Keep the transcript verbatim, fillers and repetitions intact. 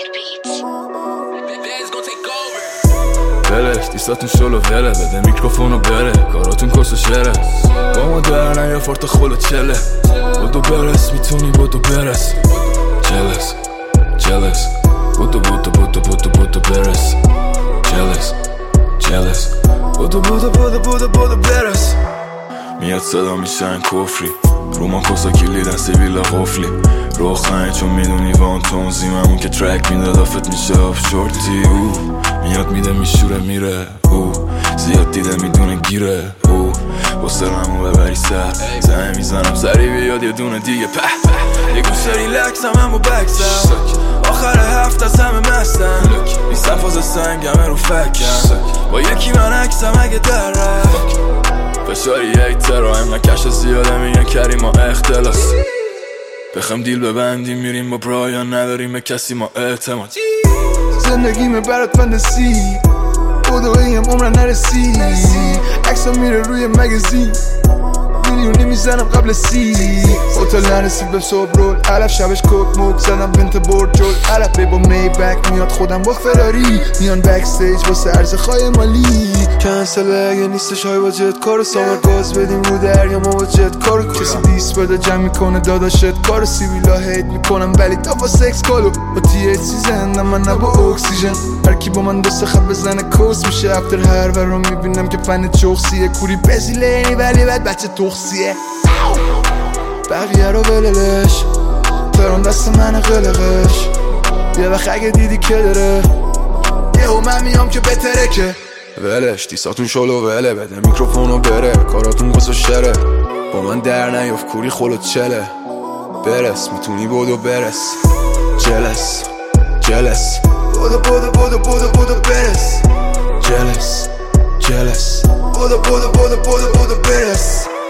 بلش دیستاتون شلو وله بده میکروفونو بره کاراتون کس و شره با ما در نیا فورت خلو چله بودو برس میتونی بودو برس جلس جلس بودو بودو بودو بودو بودو برس جلس جلس بودو بودو بودو بودو بودو برس میاد صدا میشن کفری رو ما کسا کلیدن سیبیلا غفلی رو خنه چون میدونی وان تونزیممون که ترک میداد آفت میشه آف شورتی او میاد میده میشوره میره او زیاد دیده میدونه گیره او با سرمو ببری سر زنه میزنم سری بیاد یه دونه دیگه په یه گوشه ریلکس هم هم با بکسم آخر هفت از همه مستم نیستم فاز سنگمه رو فکم با یکی من عکسم اگه در رفت فشاری ایتر و هم نکش زیاده میگن کریم ما اختلاس بخم دیل ببندیم میریم با برایان نداریم به کسی ما اعتماد زندگیمه برات فندسی بودو ایم عمرن نرسی عکسا میره روی مگزین میلیونی میزنم قبل سی هتل نرسید به صبح رول علف شبش کوک موک زدم بنت برد جول علفه با می بک میاد خودم با فراری میان بک استیج واسه عرض خواهی مالی کنسل اگه نیستش های با جت کارو سامر گاز بدیم رو دریا ما با جت کارو کسی دیس بده جمع میکنه داداشت کارو سیویلا هیت میکنم ولی تا با سکس کالو با تی ایچ سی زندم من نه با اکسیژن هرکی با من دست خب بزنه کوس میشه افتر هر ورو میبینم که فن چوخسیه کوری بزیلینی ولی بعد بچه تخصیه بقیه رو بللش ترون دست من قلقش یه وقت اگه دیدی که داره یه او من میام که بهتره که ولش دیساتون شلو وله بده میکروفونو بره کاراتون بس و شره با من در نیاف کوری خلو چله برس میتونی بودو برس جلس جلس بودو بودو بودو بودو بودو برس جلس جلس بودو بودو بودو بودو بودو برس